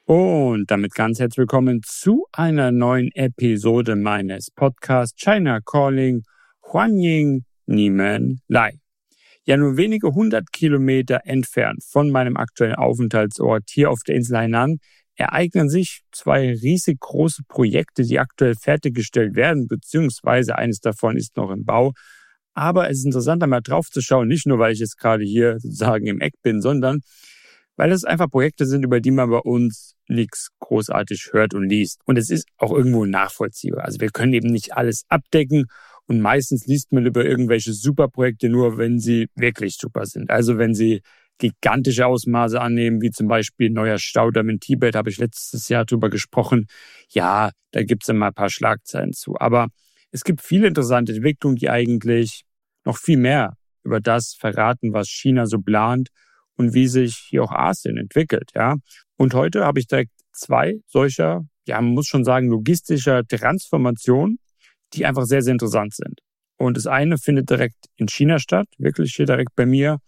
Und damit ganz herzlich willkommen zu einer neuen Episode meines Podcasts China Calling Huanying Nimen Lai. Ja, nur wenige 100 Kilometer entfernt von meinem aktuellen Aufenthaltsort hier auf der Insel Hainan ereignen sich zwei riesig große Projekte, die aktuell fertiggestellt werden, beziehungsweise eines davon ist noch im Bau. Aber es ist interessant, einmal drauf zu schauen, nicht nur, weil ich jetzt gerade hier sozusagen im Eck bin, sondern weil es einfach Projekte sind, über die man bei uns nichts großartig hört und liest. Und es ist auch irgendwo nachvollziehbar. Also wir können eben nicht alles abdecken und meistens liest man über irgendwelche Superprojekte nur, wenn sie wirklich super sind. Also wenn sie gigantische Ausmaße annehmen, wie zum Beispiel neuer Staudamm in Tibet, habe ich letztes Jahr drüber gesprochen. Ja, da gibt es immer ein paar Schlagzeilen zu. Aber es gibt viele interessante Entwicklungen, die eigentlich noch viel mehr über das verraten, was China so plant und wie sich hier auch Asien entwickelt, ja. Und heute habe ich direkt zwei solcher, ja, man muss schon sagen, logistischer Transformationen, die einfach sehr, sehr interessant sind. Und das eine findet direkt in China statt, wirklich hier direkt bei mir,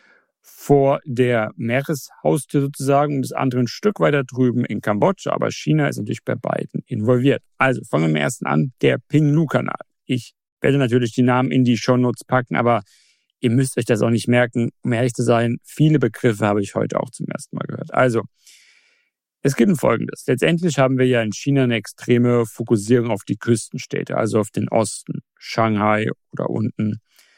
vor der Meereshaustür sozusagen, und das andere ein Stück weiter drüben in Kambodscha. Aber China ist natürlich bei beiden involviert. Also fangen wir mit dem ersten an, der Pinglu-Kanal. Ich werde natürlich die Namen in die Shownotes packen, aber ihr müsst euch das auch nicht merken. Um ehrlich zu sein, viele Begriffe habe ich heute auch zum ersten Mal gehört. Also, es geht um Folgendes. Letztendlich haben wir ja in China eine extreme Fokussierung auf die Küstenstädte, also auf den Osten. Shanghai oder unten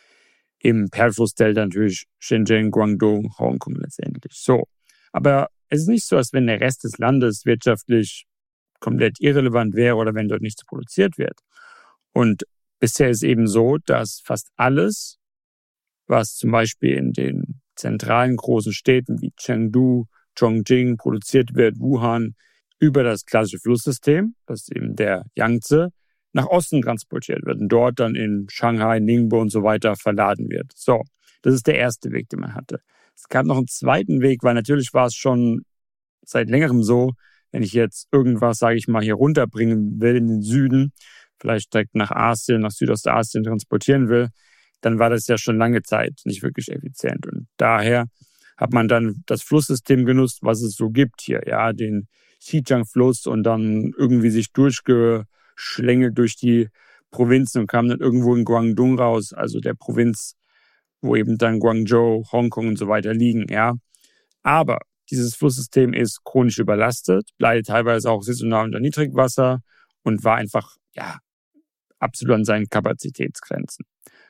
im Perlflussdelta natürlich Shenzhen, Guangdong, Hongkong letztendlich. So. Aber es ist nicht so, als wenn der Rest des Landes wirtschaftlich komplett irrelevant wäre oder wenn dort nichts produziert wird. Und bisher ist eben so, dass fast alles, was zum Beispiel in den zentralen großen Städten wie Chengdu, Chongqing produziert wird, Wuhan, über das klassische Flusssystem, das ist eben der Yangtze, nach Osten transportiert wird und dort dann in Shanghai, Ningbo und so weiter verladen wird. So, das ist der erste Weg, den man hatte. Es gab noch einen zweiten Weg, weil natürlich war es schon seit längerem so, wenn ich jetzt irgendwas, sage ich mal, hier runterbringen will in den Süden, vielleicht direkt nach Asien, nach Südostasien transportieren will, dann war das ja schon lange Zeit nicht wirklich effizient. Und daher hat man dann das Flusssystem genutzt, was es so gibt hier, ja, den Xizang-Fluss und dann irgendwie sich durchgeschlängelt durch die Provinzen und kam dann irgendwo in Guangdong raus, also der Provinz, wo eben dann Guangzhou, Hongkong und so weiter liegen, ja. Aber dieses Flusssystem ist chronisch überlastet, leidet teilweise auch saisonal unter Niedrigwasser und war einfach, ja, absolut an seinen Kapazitätsgrenzen.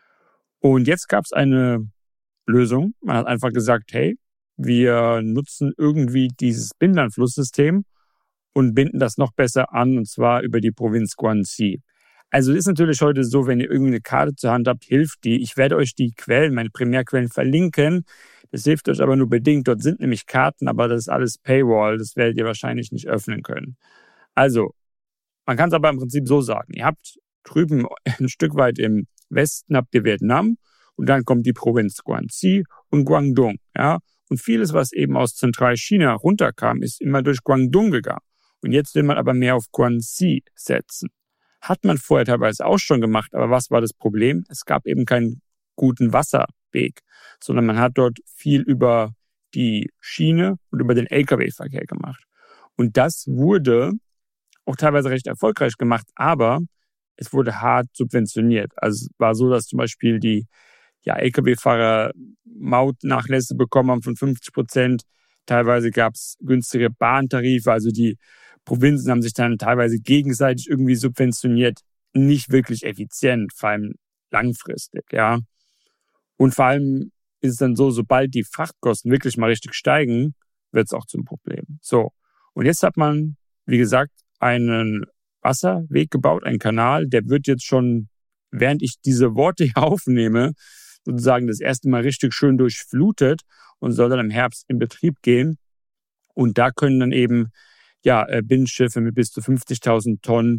Und jetzt gab es eine Lösung. Man hat einfach gesagt, hey, wir nutzen irgendwie dieses Binnenlandflusssystem und binden das noch besser an, und zwar über die Provinz Guangxi. Also es ist natürlich heute so, wenn ihr irgendeine Karte zur Hand habt, hilft die. Ich werde euch die Quellen, meine Primärquellen verlinken. Das hilft euch aber nur bedingt. Dort sind nämlich Karten, aber das ist alles Paywall. Das werdet ihr wahrscheinlich nicht öffnen können. Also, man kann es aber im Prinzip so sagen. Ihr habt drüben ein Stück weit im Westen habt ihr Vietnam und dann kommt die Provinz Guangxi und Guangdong. Ja? Und vieles, was eben aus Zentralchina runterkam, ist immer durch Guangdong gegangen. Und jetzt will man aber mehr auf Guangxi setzen. Hat man vorher teilweise auch schon gemacht, aber was war das Problem? Es gab eben keinen guten Wasserweg, sondern man hat dort viel über die Schiene und über den Lkw-Verkehr gemacht. Und das wurde auch teilweise recht erfolgreich gemacht, aber es wurde hart subventioniert. Also es war so, dass zum Beispiel die Lkw-Fahrer Mautnachlässe bekommen haben von 50%. Teilweise gab es günstige Bahntarife, also die Provinzen haben sich dann teilweise gegenseitig irgendwie subventioniert. Nicht wirklich effizient, vor allem langfristig, ja. Und vor allem ist es dann so, sobald die Frachtkosten wirklich mal richtig steigen, wird es auch zum Problem. So, und jetzt hat man, wie gesagt, einen Wasserweg gebaut, einen Kanal, der wird jetzt schon, während ich diese Worte hier aufnehme, sozusagen das erste Mal richtig schön durchflutet und soll dann im Herbst in Betrieb gehen. Und da können dann eben Binnenschiffe mit bis zu 50.000 Tonnen,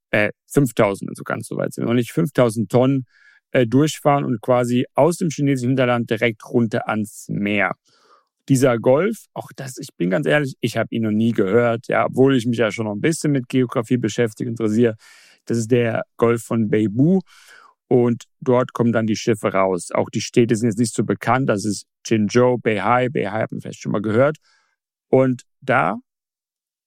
5.000, also ganz so weit sind wir noch nicht, 5.000 Tonnen durchfahren und quasi aus dem chinesischen Hinterland direkt runter ans Meer. Dieser Golf, auch das, ich bin ganz ehrlich, ich habe ihn noch nie gehört, ja, obwohl ich mich ja schon noch ein bisschen mit Geografie beschäftige, interessiere. Das ist der Golf von Beibu und dort kommen dann die Schiffe raus. Auch die Städte sind jetzt nicht so bekannt, das ist Qinzhou, Beihai hat man vielleicht schon mal gehört. Und da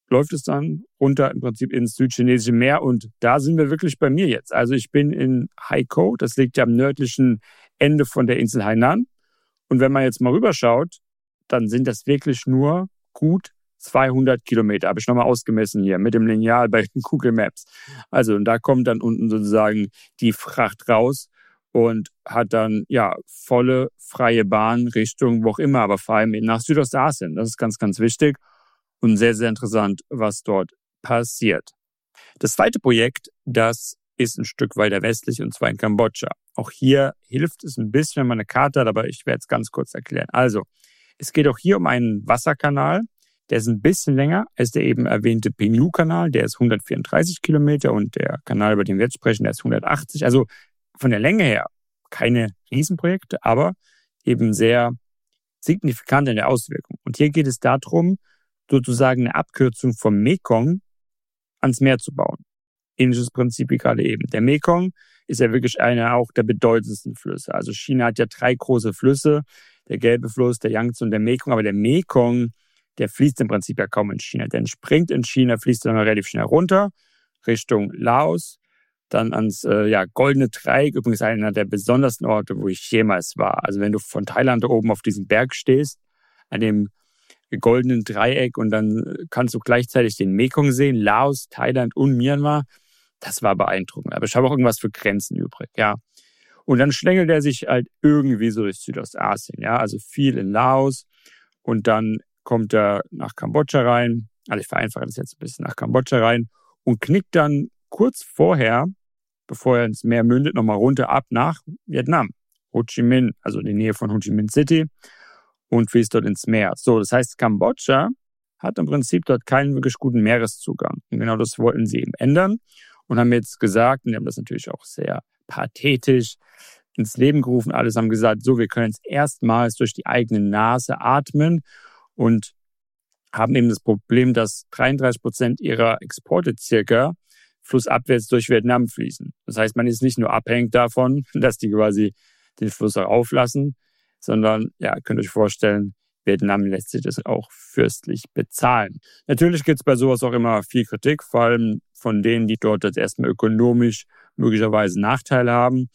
läuft es dann runter im Prinzip ins südchinesische Meer und da sind wir wirklich bei mir jetzt. Also ich bin in Haikou, das liegt ja am nördlichen Ende von der Insel Hainan. Und wenn man jetzt mal rüberschaut, dann sind das wirklich nur gut 200 Kilometer. Habe ich nochmal ausgemessen hier mit dem Lineal bei Google Maps. Also und da kommt dann unten sozusagen die Fracht raus und hat dann ja volle freie Bahn Richtung wo auch immer, aber vor allem nach Südostasien. Das ist ganz, ganz wichtig und sehr, sehr interessant, was dort passiert. Das zweite Projekt, das ist ein Stück weiter westlich und zwar in Kambodscha. Auch hier hilft es ein bisschen, wenn man eine Karte hat, aber ich werde es ganz kurz erklären. Also, es geht auch hier um einen Wasserkanal, der ist ein bisschen länger als der eben erwähnte Penghu-Kanal, der ist 134 Kilometer und der Kanal, über den wir jetzt sprechen, der ist 180. Also von der Länge her keine Riesenprojekte, aber eben sehr signifikant in der Auswirkung. Und hier geht es darum, sozusagen eine Abkürzung vom Mekong ans Meer zu bauen. Ähnliches Prinzip wie gerade eben. Der Mekong ist ja wirklich einer auch der bedeutendsten Flüsse. Also China hat ja 3 große Flüsse, der Gelbe Fluss, der Yangtze und der Mekong. Aber der Mekong, der fließt im Prinzip ja kaum in China. Der entspringt in China, fließt dann relativ schnell runter, Richtung Laos, dann ans Goldene Dreieck, übrigens einer der besondersten Orte, wo ich jemals war. Also wenn du von Thailand da oben auf diesem Berg stehst, an dem Goldenen Dreieck und dann kannst du gleichzeitig den Mekong sehen, Laos, Thailand und Myanmar. Das war beeindruckend. Aber ich habe auch irgendwas für Grenzen übrig, ja. Und dann schlängelt er sich halt irgendwie so durch Südostasien, ja. Also viel in Laos und dann kommt er nach Kambodscha rein. Also ich vereinfache das jetzt ein bisschen nach Kambodscha rein und knickt dann kurz vorher, bevor er ins Meer mündet, nochmal runter ab nach Vietnam. Ho Chi Minh, also in der Nähe von Ho Chi Minh City und fließt dort ins Meer. So, das heißt, Kambodscha hat im Prinzip dort keinen wirklich guten Meereszugang. Und genau das wollten sie eben ändern und haben jetzt gesagt, und die haben das natürlich auch sehr pathetisch ins Leben gerufen, alles haben gesagt, so, wir können jetzt erstmals durch die eigene Nase atmen und haben eben das Problem, dass 33% ihrer Exporte circa flussabwärts durch Vietnam fließen. Das heißt, man ist nicht nur abhängig davon, dass die quasi den Fluss auch auflassen, sondern, ja, könnt ihr euch vorstellen, Vietnam lässt sich das auch fürstlich bezahlen. Natürlich gibt es bei sowas auch immer viel Kritik, vor allem von denen, die dort jetzt erstmal ökonomisch möglicherweise Nachteile haben.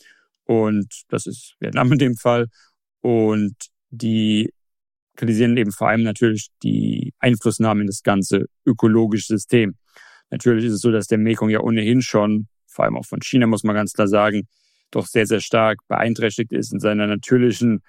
Und das ist Vietnam in dem Fall. Und die kritisieren eben vor allem natürlich die Einflussnahme in das ganze ökologische System. Natürlich ist es so, dass der Mekong ja ohnehin schon, vor allem auch von China, muss man ganz klar sagen, doch sehr, sehr stark beeinträchtigt ist in seiner natürlichen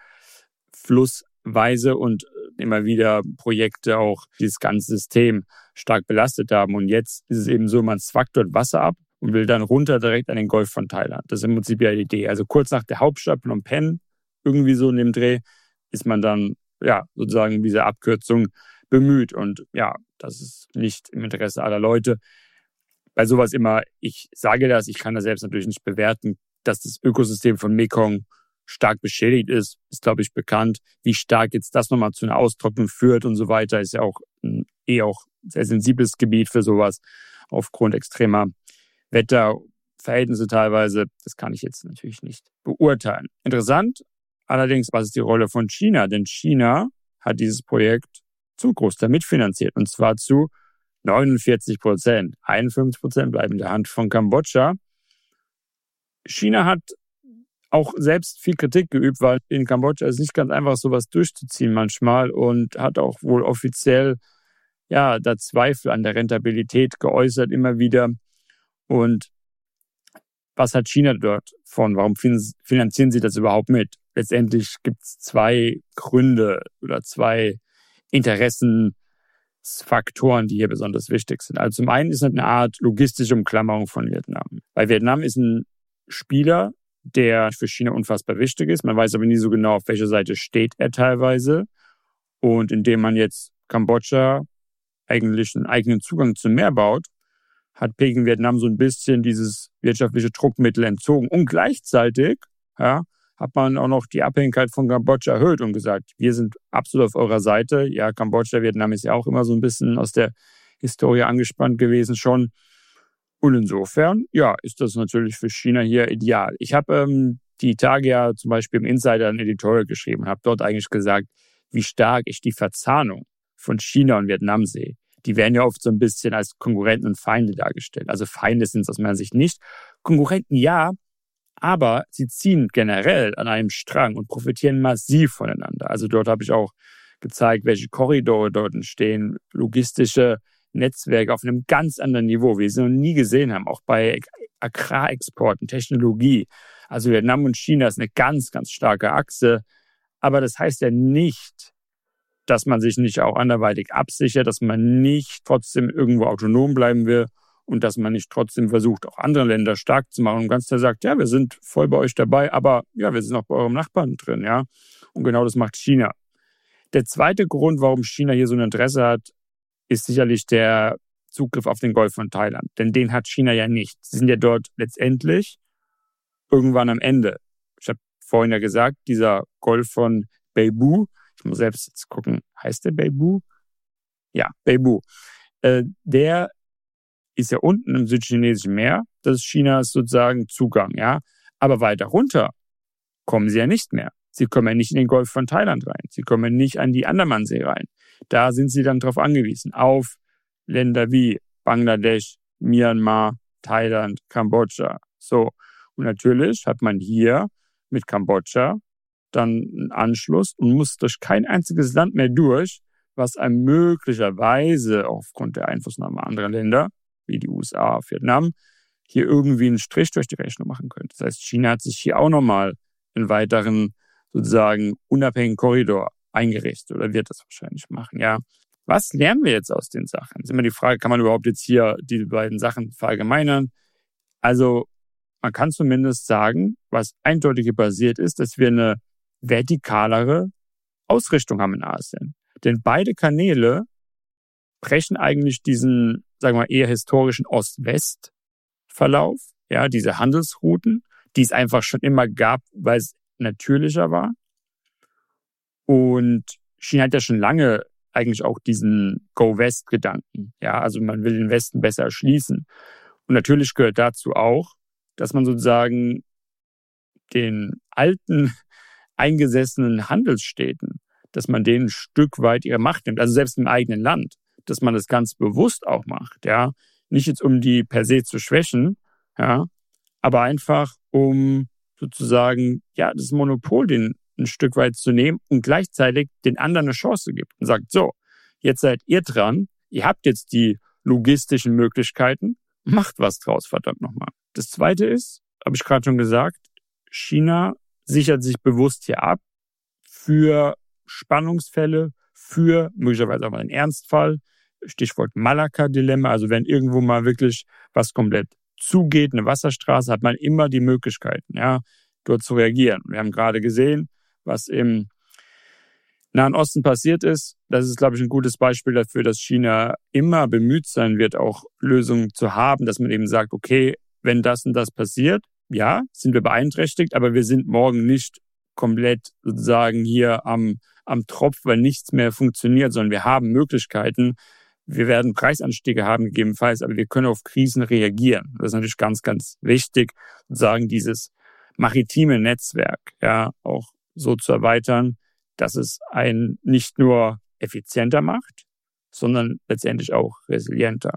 Flussweise und immer wieder Projekte auch dieses ganze System stark belastet haben. Und jetzt ist es eben so, man zwackt dort Wasser ab und will dann runter direkt an den Golf von Thailand. Das ist im Prinzip ja die Idee. Also kurz nach der Hauptstadt Phnom Penh, irgendwie so in dem Dreh, ist man dann ja sozusagen diese Abkürzung bemüht. Und ja, das ist nicht im Interesse aller Leute. Bei sowas immer, ich sage das, ich kann das selbst natürlich nicht bewerten, dass das Ökosystem von Mekong stark beschädigt ist, glaube ich, bekannt. Wie stark jetzt das nochmal zu einer Austrocknung führt und so weiter, ist ja auch auch sehr sensibles Gebiet für sowas aufgrund extremer Wetterverhältnisse teilweise. Das kann ich jetzt natürlich nicht beurteilen. Interessant allerdings, was ist die Rolle von China? Denn China hat dieses Projekt zum Großteil mitfinanziert und zwar zu 49%. 51% bleiben in der Hand von Kambodscha. China hat auch selbst viel Kritik geübt, weil in Kambodscha ist nicht ganz einfach, sowas durchzuziehen manchmal und hat auch wohl offiziell da Zweifel an der Rentabilität geäußert immer wieder. Und was hat China dort von? Warum finanzieren sie das überhaupt mit? Letztendlich gibt es 2 Gründe oder 2 Interessenfaktoren, die hier besonders wichtig sind. Also zum einen ist es eine Art logistische Umklammerung von Vietnam. Weil Vietnam ist ein Spieler, der für China unfassbar wichtig ist. Man weiß aber nie so genau, auf welcher Seite steht er teilweise. Und indem man jetzt Kambodscha eigentlich einen eigenen Zugang zum Meer baut, hat Peking Vietnam so ein bisschen dieses wirtschaftliche Druckmittel entzogen. Und gleichzeitig hat man auch noch die Abhängigkeit von Kambodscha erhöht und gesagt, wir sind absolut auf eurer Seite. Ja, Kambodscha, Vietnam ist ja auch immer so ein bisschen aus der Historie angespannt gewesen schon. Und insofern, ist das natürlich für China hier ideal. Ich habe die Tage ja zum Beispiel im Insider ein Editorial geschrieben und habe dort eigentlich gesagt, wie stark ich die Verzahnung von China und Vietnam sehe. Die werden ja oft so ein bisschen als Konkurrenten und Feinde dargestellt. Also Feinde sind es aus meiner Sicht nicht. Konkurrenten ja, aber sie ziehen generell an einem Strang und profitieren massiv voneinander. Also dort habe ich auch gezeigt, welche Korridore dort entstehen, logistische Netzwerke auf einem ganz anderen Niveau, wie wir sie noch nie gesehen haben, auch bei Agrarexporten, Technologie. Also Vietnam und China ist eine ganz, ganz starke Achse. Aber das heißt ja nicht, dass man sich nicht auch anderweitig absichert, dass man nicht trotzdem irgendwo autonom bleiben will und dass man nicht trotzdem versucht, auch andere Länder stark zu machen und ganz klar sagt, ja, wir sind voll bei euch dabei, aber ja, wir sind auch bei eurem Nachbarn drin, ja. Und genau das macht China. Der zweite Grund, warum China hier so ein Interesse hat, ist sicherlich der Zugriff auf den Golf von Thailand. Denn den hat China ja nicht. Sie sind ja dort letztendlich irgendwann am Ende. Ich habe vorhin ja gesagt, dieser Golf von Beibu, ich muss selbst jetzt gucken, heißt der Beibu? Ja, Beibu. Der ist ja unten im südchinesischen Meer. Das ist Chinas sozusagen Zugang, ja. Aber weiter runter kommen sie ja nicht mehr. Sie kommen ja nicht in den Golf von Thailand rein. Sie kommen nicht an die Andamansee rein. Da sind sie dann darauf angewiesen, auf Länder wie Bangladesch, Myanmar, Thailand, Kambodscha. So. Und natürlich hat man hier mit Kambodscha dann einen Anschluss und muss durch kein einziges Land mehr durch, was einem möglicherweise aufgrund der Einflussnahme anderer Länder, wie die USA, Vietnam, hier irgendwie einen Strich durch die Rechnung machen könnte. Das heißt, China hat sich hier auch nochmal einen weiteren, sozusagen, unabhängigen Korridor eingerichtet oder wird das wahrscheinlich machen, ja. Was lernen wir jetzt aus den Sachen? Das ist immer die Frage, kann man überhaupt jetzt hier die beiden Sachen verallgemeinern? Also, man kann zumindest sagen, was eindeutig basiert ist, dass wir eine vertikalere Ausrichtung haben in Asien. Denn beide Kanäle brechen eigentlich diesen, sagen wir mal, eher historischen Ost-West-Verlauf, ja, diese Handelsrouten, die es einfach schon immer gab, weil es natürlicher war. Und China hat ja schon lange eigentlich auch diesen Go-West-Gedanken. Ja, also man will den Westen besser erschließen. Und natürlich gehört dazu auch, dass man sozusagen den alten, eingesessenen Handelsstädten, dass man denen ein Stück weit ihre Macht nimmt, also selbst im eigenen Land, dass man das ganz bewusst auch macht, ja. Nicht jetzt, um die per se zu schwächen, ja, aber einfach, um sozusagen, ja, das Monopol den ein Stück weit zu nehmen und gleichzeitig den anderen eine Chance gibt und sagt, so, jetzt seid ihr dran, ihr habt jetzt die logistischen Möglichkeiten, macht was draus, verdammt nochmal. Das Zweite ist, habe ich gerade schon gesagt, China sichert sich bewusst hier ab für Spannungsfälle, für möglicherweise auch mal einen Ernstfall, Stichwort Malakka-Dilemma, also wenn irgendwo mal wirklich was komplett zugeht, eine Wasserstraße, hat man immer die Möglichkeiten, ja, dort zu reagieren. Wir haben gerade gesehen, was im Nahen Osten passiert ist. Das ist, glaube ich, ein gutes Beispiel dafür, dass China immer bemüht sein wird, auch Lösungen zu haben, dass man eben sagt, okay, wenn das und das passiert, ja, sind wir beeinträchtigt, aber wir sind morgen nicht komplett sozusagen hier am Tropf, weil nichts mehr funktioniert, sondern wir haben Möglichkeiten. Wir werden Preisanstiege haben gegebenenfalls, aber wir können auf Krisen reagieren. Das ist natürlich ganz, ganz wichtig, sozusagen dieses maritime Netzwerk, ja, auch so zu erweitern, dass es einen nicht nur effizienter macht, sondern letztendlich auch resilienter.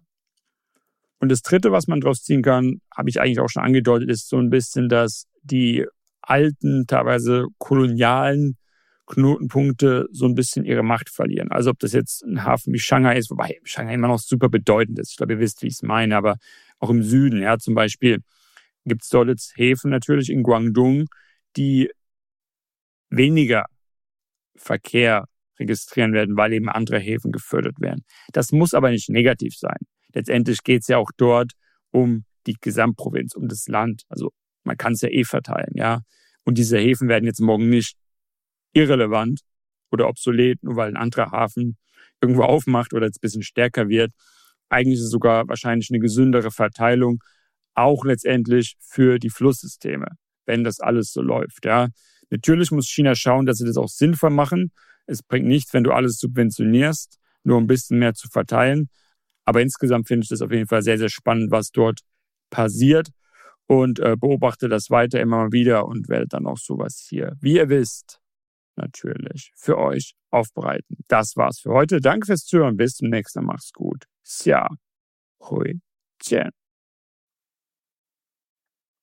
Und das Dritte, was man daraus ziehen kann, habe ich eigentlich auch schon angedeutet, ist so ein bisschen, dass die alten, teilweise kolonialen Knotenpunkte so ein bisschen ihre Macht verlieren. Also ob das jetzt ein Hafen wie Shanghai ist, wobei Shanghai immer noch super bedeutend ist. Ich glaube, ihr wisst, wie ich es meine, aber auch im Süden, ja, zum Beispiel gibt es dort jetzt Häfen natürlich in Guangdong, die weniger Verkehr registrieren werden, weil eben andere Häfen gefördert werden. Das muss aber nicht negativ sein. Letztendlich geht es ja auch dort um die Gesamtprovinz, um das Land. Also man kann es ja verteilen, ja. Und diese Häfen werden jetzt morgen nicht irrelevant oder obsolet, nur weil ein anderer Hafen irgendwo aufmacht oder jetzt ein bisschen stärker wird. Eigentlich ist es sogar wahrscheinlich eine gesündere Verteilung, auch letztendlich für die Flusssysteme, wenn das alles so läuft, ja. Natürlich muss China schauen, dass sie das auch sinnvoll machen. Es bringt nichts, wenn du alles subventionierst, nur ein bisschen mehr zu verteilen. Aber insgesamt finde ich das auf jeden Fall sehr, sehr spannend, was dort passiert und beobachte das weiter immer mal wieder und werde dann auch sowas hier. Wie ihr wisst, natürlich für euch aufbereiten. Das war's für heute. Danke fürs Zuhören. Bis zum nächsten Mal. Macht's gut. Xia Hui Jian.